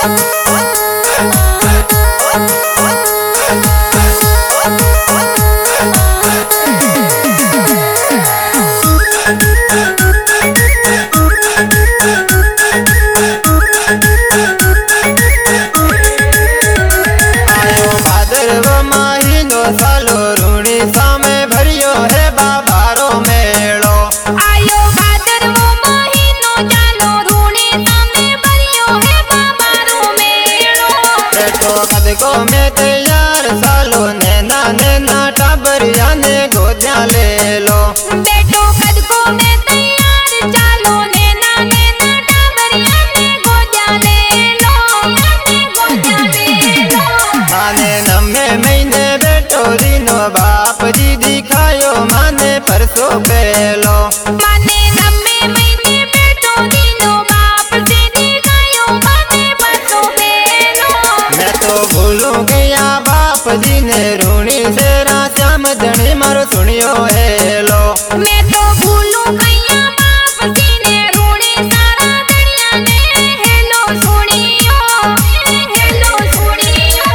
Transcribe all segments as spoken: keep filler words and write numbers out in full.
को में तैयार सालो नैना नैना टाबरिया ने गोदिया ले लो। बेटो कद को में तैयार चालो नैना नैना टाबरिया ने गोदिया ले लो, ने गोदिया ले लो। माने नम्हे महीने बेटो दिनो बाप जी दिखायो माने परसों पहलो। माने नम्हे महीने बेटो दिनो बाप जी दिखायो माने परसों पहलो। मैं तो भूलू गया बाप जी ने रूणी से श्याम धनी मारो सुनियो हेलो। मैं तो भूलू गया बाप जी ने रूणी सारा दुनिया ने हेलो सुनियो, हेलो सुनियो।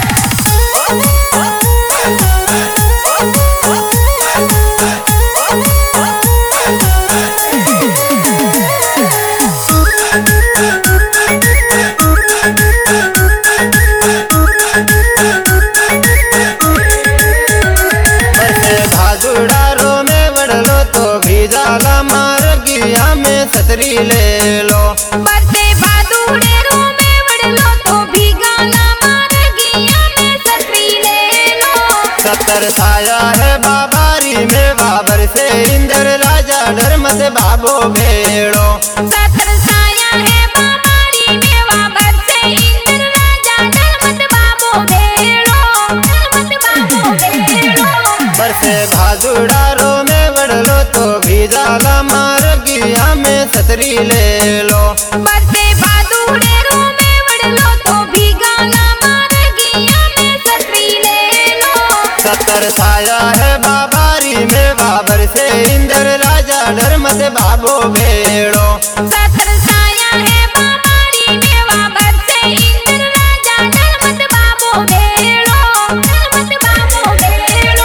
भादुड़ारो में बढ़लो तो भीजाला मार गिया में छतरी ले लो। बरसे भादुड़ेरो में बढ़लो तो भीगाला मार गिया में छतरी ले लो। सत्तर छाया है बाबारी में बाबर से इंद्र राजा धर्मत बाबो भेड़ो। सत्तर छाया है बाबारी में बाबर से इंद्र राजा धर्मत बाबो भेड़ो, धर्मत बाबो भेड़ो। बरसे भादुड़ारो में बढ़लो तो भीजाला मार गिया में छतरी ले लो। बरसे भादुड़ेरो में बढ़लो तो भीगाला मार गिया में छतरी ले लो। सत्तर छाया है बाबारी में बाबर से इंद्र राजा धर्मत बाबो भेड़ो। सत्तर छाया है बाबारी में बाबर से इंद्र राजा धर्मत बाबो भेड़ो, धर्मत बाबो भेड़ो।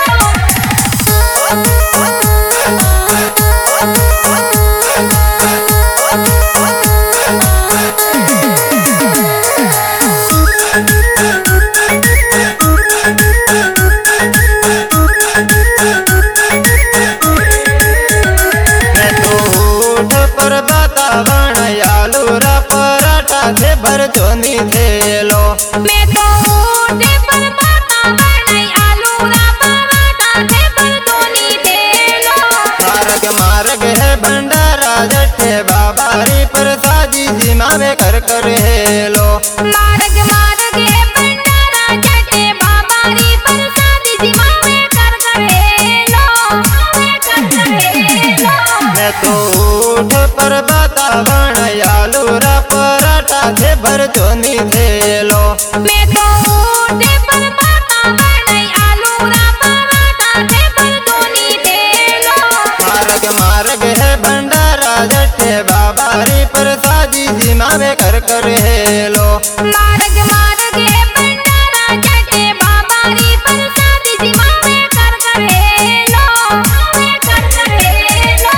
मैं तो ऊठ पर बतावण आलू रा पराठा थे भर जोनी थे लो। मैं तो ऊँटे पर बाता बनाई आलू रा पराठा थे पर दोनी दे लो। मार्ग मार्ग है भंडारा जट्ठे बाबारी प्रसादी जी मावे कर कर हेलो। मार्ग मार्ग है भंडारा जटे बाबारी प्रसादी जी मावे कर कर हेलो, मावे कर कर हेलो। मैं तो ऊठ पर बतावण आलू रा पराठा थे भर जोनी थे लो। मैं तो ऊँटे पर बाता बनाई आलू रा पराठा थे पर दोनी दे लो। मार्ग मार्ग है भंडारा जट्ठे बाबारी प्रसादी जी मावे कर कर हेलो। मार्ग मार्ग है भंडारा जटे बाबारी प्रसादी जी मावे कर कर हेलो, मावे कर कर हेलो।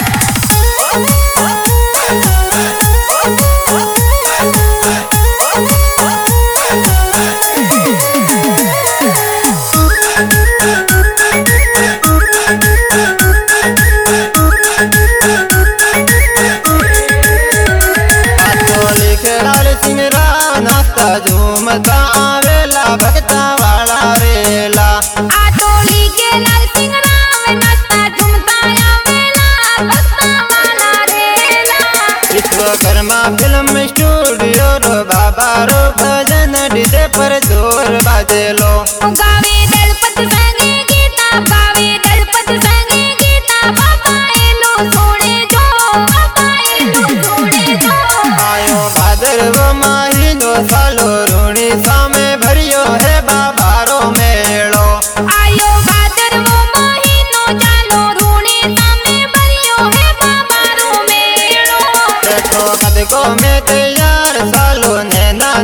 लाल सिंह रा नाश्ता झूमता आवेला भक्ता वाला रेला। आटोली के लाल सिंह राव नाश्ता झूमता आवेला भक्ता वाला रेला। विश्वकर्मा फिल्म स्टूडियो रो बाबा रो भजन डीजे पर जोर बाजेलो। गावे दलपत संगे गीता, गावे दलपत संगे गीता, बाबा एलो सोने जो, बाबा एलो सोने जो। आयो भादरवो महीनो सालो रूणी सामे भरियो है बाबारो मेलो। आयो भादरवो महीनो चालो रूणी सामे भरियो है बाबारो मेलो। बेटो कद को में तैयार सालो नैना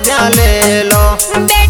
ત્યાં લે લો।